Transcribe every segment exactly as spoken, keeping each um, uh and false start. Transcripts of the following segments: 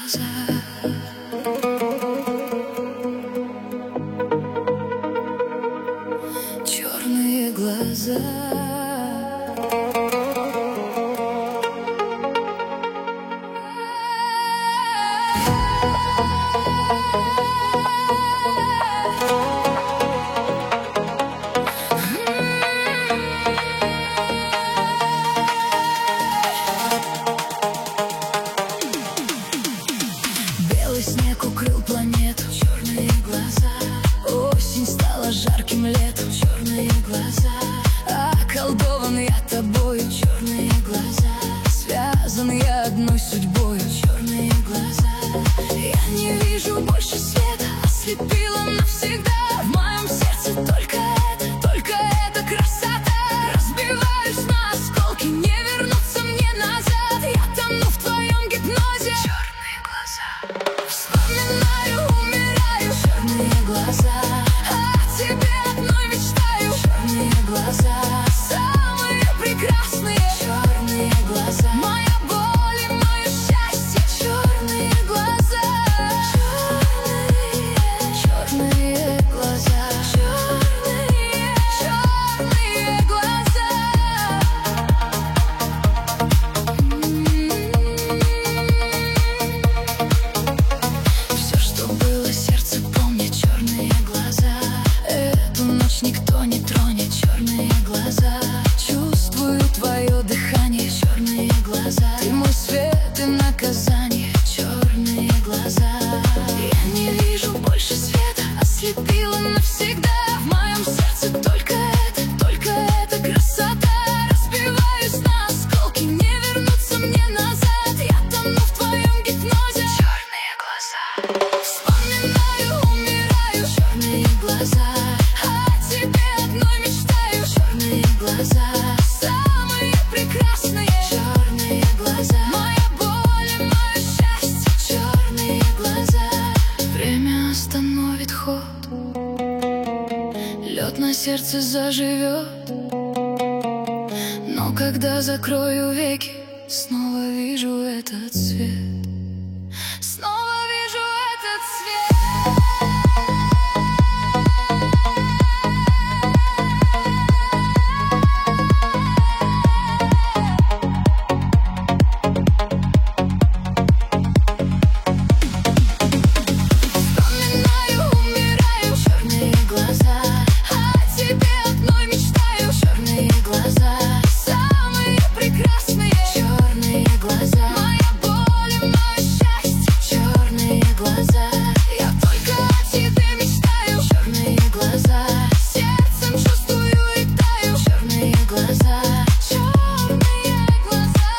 глаза. Черные глаза. Белый снег укрыл планету. Черные глаза. Осень стала жарким летом. Черные глаза. Околдован я тобою. Черные глаза. Связан я одной судьбою. Черные глаза. Я не вижу больше света. Ослепила навсегда. В моем сердце только это, только эта красота. Разбиваюсь на осколки, не вернуться мне назад. Я тону в твоем гипнозе. Черные глаза. Вспоминаю, умираю. Черные глаза. О тебе одной мечтаю. Черные глаза. Самые прекрасные. Черные глаза. Моя боль и мое счастье. Черные глаза. Черные, черные глаза. Черные, черные глаза. Все, что было, сердце помнит. Черные глаза. Эту ночь никто не тронет. Черные глаза. Чувствую твое дыхание. Черные глаза. Ты мой свет и наказание. Черные глаза. Я не вижу больше света. Ослепила навсегда. В моем сердце только это, только эта красота. Разбиваюсь на осколки, не вернуться мне назад. Я тону в твоем гипнозе. Черные глаза. Вспоминаю, умираю. Черные глаза. О тебе одной мечтаю. Черные глаза. Самые прекрасные. Черные глаза. Моя боль и мое счастье. Черные глаза. Время остановит ход. Лед на сердце заживет. Но когда закрою веки, снова вижу этот свет. Снова вижу этот свет. Вспоминаю, умираю. Черные глаза. О тебе одной мечтаю. Черные глаза. Самые прекрасные. Черные глаза. Моя боль и мое счастье. Черные глаза. Я только о тебе мечтаю. Черные глаза. Сердцем чувствую и таю. Черные глаза. Черные глаза.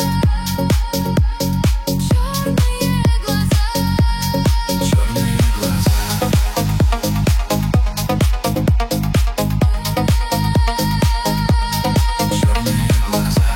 Черные глаза. Черные глаза. Черные глаза.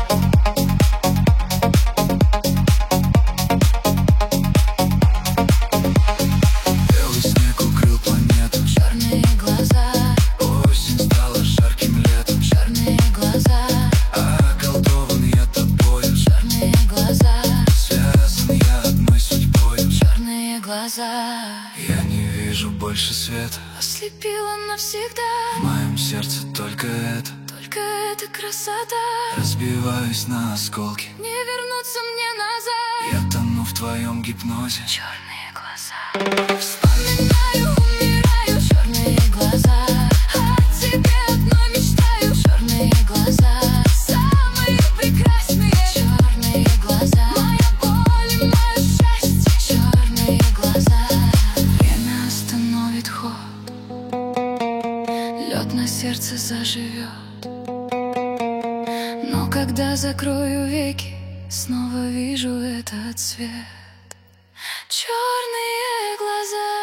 Белый снег укрыл планету. Черные глаза. Осень стала жарким летом. Черные глаза. Околдован я тобою. Черные глаза. Связан я одной судьбою. Черные глаза. Я не вижу больше света. Ослепила навсегда. В моем сердце только это, только эта красота. Разбиваюсь на осколки, не вернуться мне назад. Я тону в твоем гипнозе. Черные глаза. Вспоминаю, умираю. Черные глаза. О тебе одной мечтаю. Черные глаза. Самые прекрасные. Черные глаза. Моя боль и мое счастье. Черные глаза. Время остановит ход. Лед на сердце заживет. Но когда закрою веки, снова вижу этот свет. Черные глаза.